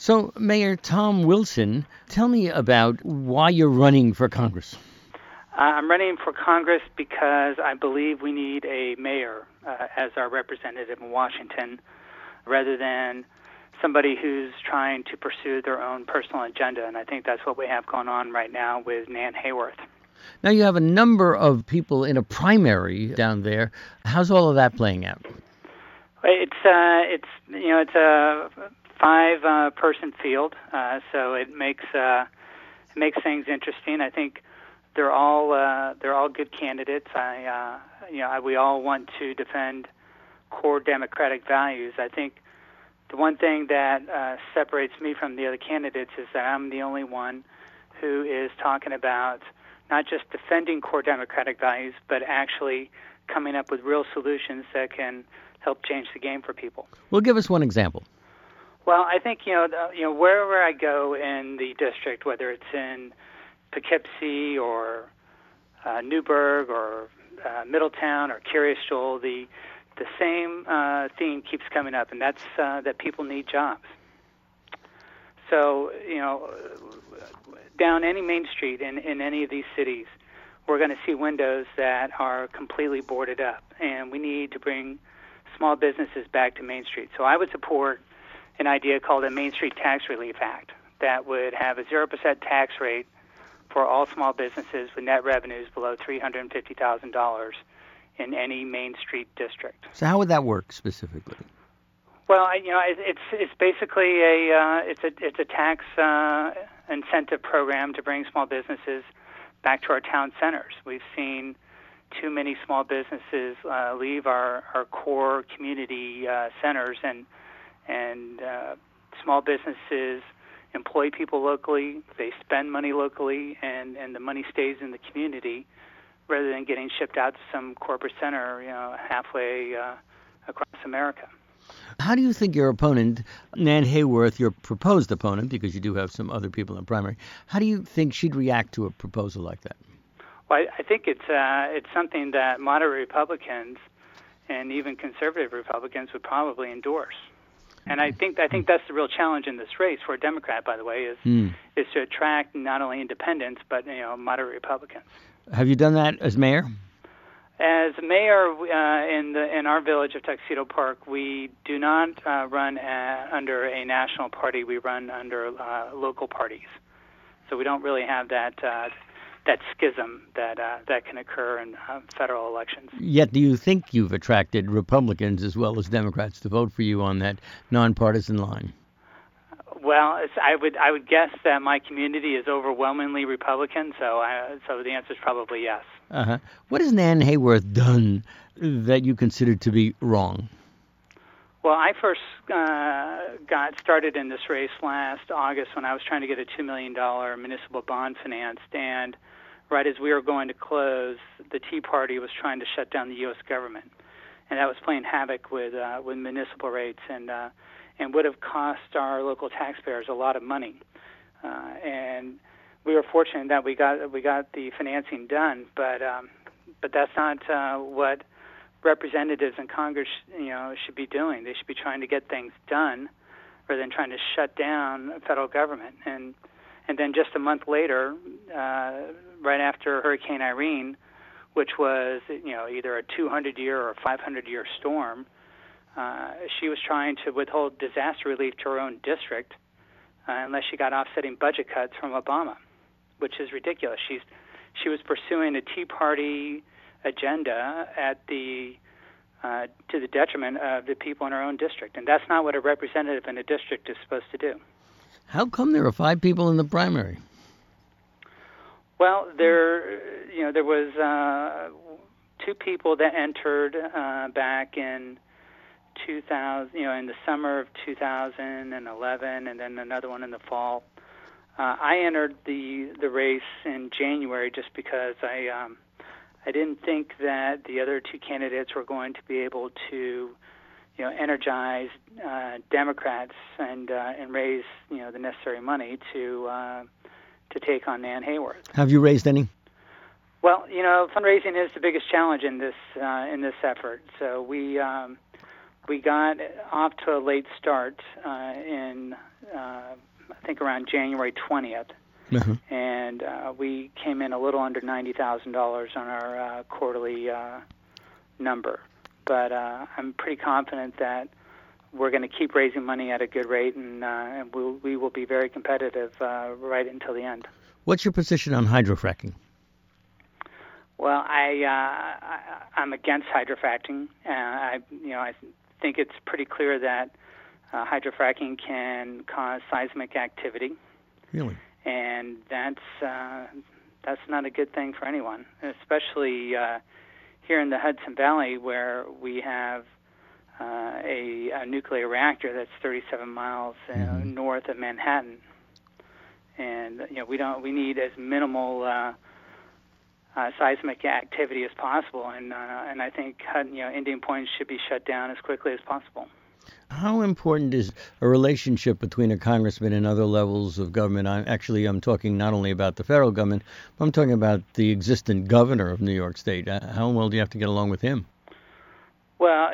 So, Mayor Tom Wilson, tell me about why you're running for Congress. I'm running for Congress because I believe we need a mayor as our representative in Washington rather than somebody who's trying to pursue their own personal agenda. And I think that's what we have going on right now with Nan Hayworth. Now, you have a number of people in a primary down there. How's all of that playing out? It's a five-person field, so it makes things interesting. I think they're all good candidates. We all want to defend core democratic values. I think the one thing that separates me from the other candidates is that I'm the only one who is talking about not just defending core democratic values, but actually coming up with real solutions that can help change the game for people. Well, give us one example. Well, I think wherever I go in the district, whether it's in Poughkeepsie or Newburgh or Middletown or Cary-Stoll, the same theme keeps coming up, and that's that people need jobs. So, down any main street in any of these cities, we're going to see windows that are completely boarded up, and we need to bring small businesses back to Main Street. So I would support an idea called a Main Street Tax Relief Act that would have a 0% tax rate for all small businesses with net revenues below $350,000 in any Main Street district. So how would that work specifically? Well, it's basically it's a tax incentive program to bring small businesses back to our town centers. We've seen too many small businesses leave our core community centers, and small businesses employ people locally, they spend money locally, and the money stays in the community rather than getting shipped out to some corporate center, halfway across America. How do you think your opponent, Nan Hayworth, your proposed opponent, because you do have some other people in the primary, how do you think she'd react to a proposal like that? Well, I think it's something that moderate Republicans and even conservative Republicans would probably endorse. And I think that's the real challenge in this race for a Democrat, by the way, is to attract not only independents but moderate Republicans. Have you done that as mayor? As mayor in our village of Tuxedo Park, we do not run under a national party. We run under local parties, so we don't really have that schism that can occur in federal elections. Yet, do you think you've attracted Republicans as well as Democrats to vote for you on that nonpartisan line? Well, I would guess that my community is overwhelmingly Republican, so the answer is probably yes. Uh-huh. What has Nan Hayworth done that you consider to be wrong? Well, I first got started in this race last August when I was trying to get a $2 million municipal bond financed, and right as we were going to close, the Tea Party was trying to shut down the U.S. government, and that was playing havoc with municipal rates and would have cost our local taxpayers a lot of money. And we were fortunate that we got the financing done, but that's not what representatives in Congress should be doing. They should be trying to get things done rather than trying to shut down the federal government. And then just a month later, right after Hurricane Irene, which was either a 200-year or 500-year storm, she was trying to withhold disaster relief to her own district unless she got offsetting budget cuts from Obama, which is ridiculous. She was pursuing a Tea Party agenda to the detriment of the people in her own district, and that's not what a representative in a district is supposed to do. How come there are 5 people in the primary? Well, there was 2 people that entered back in 2000, in the summer of 2011, and then another one in the fall. I entered the race in January just because I didn't think that the other 2 candidates were going to be able to energize Democrats and raise the necessary money to take on Nan Hayworth. Have you raised any? Well, fundraising is the biggest challenge in this effort. So We got off to a late start in, I think, around January 20th. Uh-huh. And we came in a little under $90,000 on our quarterly number. But I'm pretty confident that we're going to keep raising money at a good rate, and we will be very competitive right until the end. What's your position on hydrofracking? Well, I'm against hydrofracking. I think it's pretty clear that hydrofracking can cause seismic activity. Really? And that's not a good thing for anyone, especially here in the Hudson Valley, where we have a nuclear reactor that's 37 miles north of Manhattan, and we need as minimal seismic activity as possible, and I think Indian Point should be shut down as quickly as possible. How important is a relationship between a congressman and other levels of government? I'm talking not only about the federal government, but I'm talking about the existing governor of New York State. How well do you have to get along with him? Well,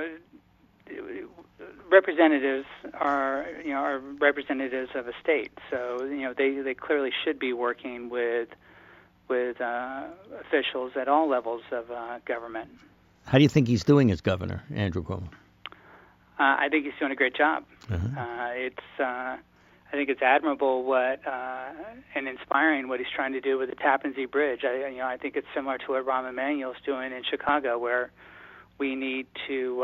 representatives are representatives of a state, so they clearly should be working with officials at all levels of government. How do you think he's doing as governor, Andrew Cuomo? I think he's doing a great job. Uh-huh. I think it's admirable and inspiring what he's trying to do with the Tappan Zee Bridge. I think it's similar to what Rahm Emanuel's doing in Chicago, where we need to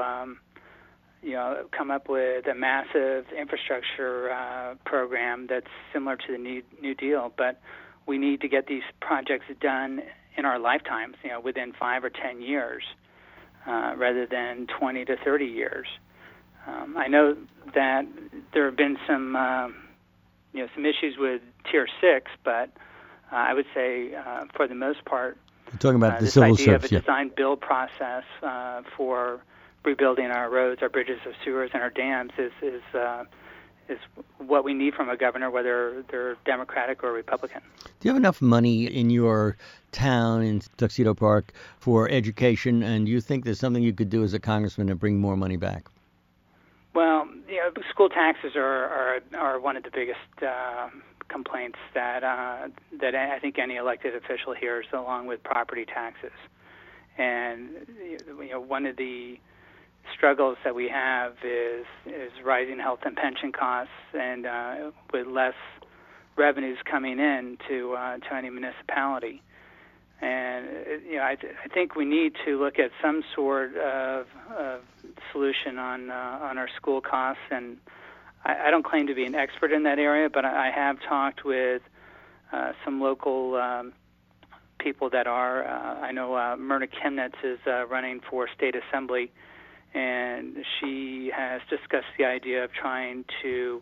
come up with a massive infrastructure program that's similar to the New Deal, but we need to get these projects done in our lifetimes, within 5 or 10 years, rather than 20 to 30 years. I know that there have been some issues with Tier 6, but I would say for the most part, you're talking about the this civil idea service, of a design-build process for rebuilding our roads, our bridges, our sewers, and our dams is what we need from a governor, whether they're Democratic or Republican. Do you have enough money in your town, in Tuxedo Park, for education, and do you think there's something you could do as a congressman to bring more money back? Well, school taxes are one of the biggest complaints that I think any elected official hears, along with property taxes. And one of the struggles that we have is rising health and pension costs, and with less revenues coming in to any municipality. And I think we need to look at some sort of solution on our school costs. And I don't claim to be an expert in that area, but I have talked with some local people that are. I know Myrna Chemnitz is running for state assembly, and she has discussed the idea of trying to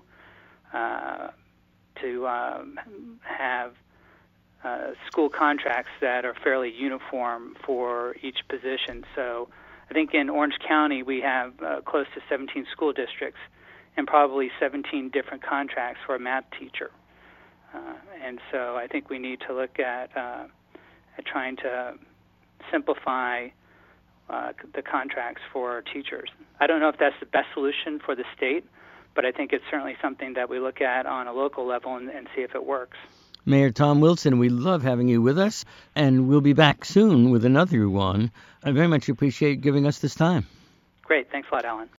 have school contracts that are fairly uniform for each position. So I think in Orange County we have close to 17 school districts and probably 17 different contracts for a math teacher. And so I think we need to look at trying to simplify the contracts for teachers. I don't know if that's the best solution for the state, but I think it's certainly something that we look at on a local level and see if it works. Mayor Tom Wilson, we love having you with us, and we'll be back soon with another one. I very much appreciate giving us this time. Great. Thanks a lot, Alan.